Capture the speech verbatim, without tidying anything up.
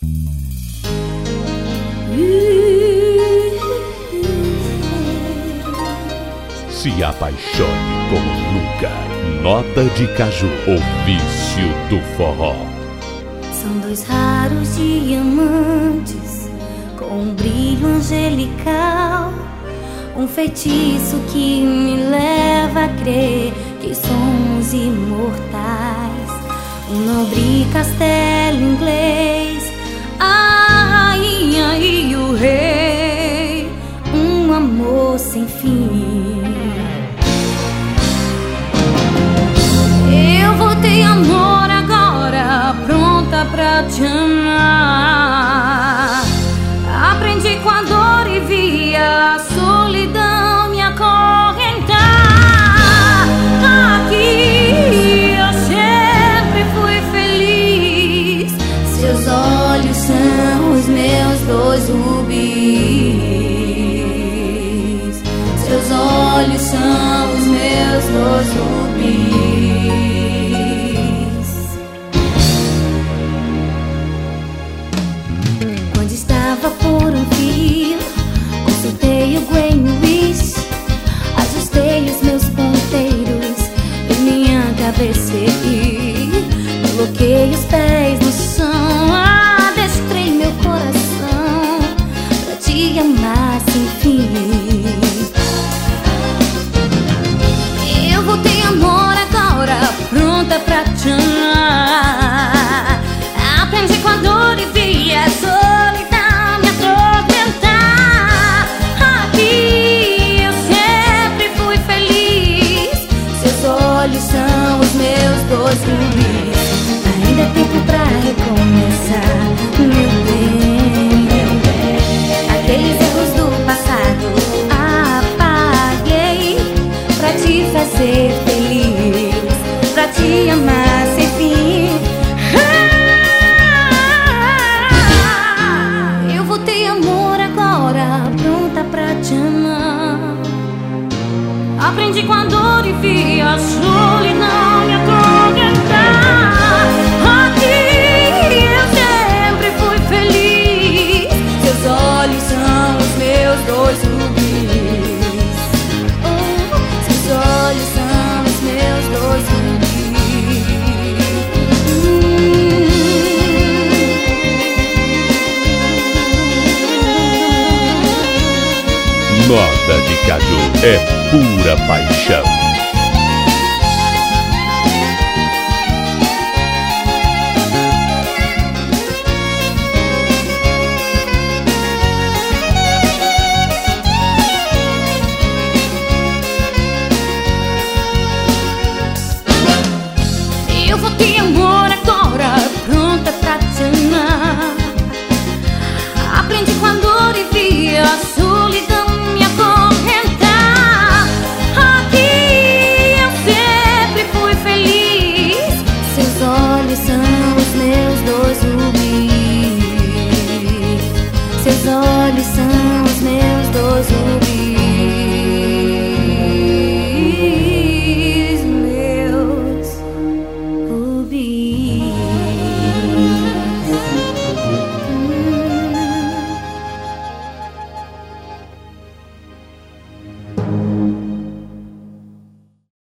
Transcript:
Se apaixone como nunca. Nota de Caju, o vício do forró. São dois raros diamantes com um brilho angelical, um feitiço que me leva a crer que somos imortais. Um nobre castelo inglês, a rainha e o rei, um amor sem fim. Eu voltei, amor, agora pronta pra te amar. Aprendi com a dor e vi a solidão me acorrentar. Aqui eu sempre fui feliz. Seus olhos são os meus dois rubis. Seus olhos são os meus dois rubis. Quando estava por um fio, consultei o Greenwich, ajustei os meus ponteiros e minha cabeceira. Coloquei os pés no chão, adestrei meu coração pra te amar sem fim. Eu voltei, amor, agora pronta pra te amar. Aprendi com a dor e vi a solidão me atormentar. Aqui eu sempre fui feliz. Seus olhos são os meus dois rubis. Ainda é tempo pra recomeçar, meu bem. Aqueles erros do passado apaguei pra te fazer feliz, pra te amar sem fim. Ah, eu voltei, amor, agora pronta pra te amar. Aprendi com a dor e vi a solidão me atormentar. Aqui eu sempre fui feliz. Seus olhos são os meus dois rubis. Oh, seus olhos são os meus dois rubis. Nota de Caju é pura paixão.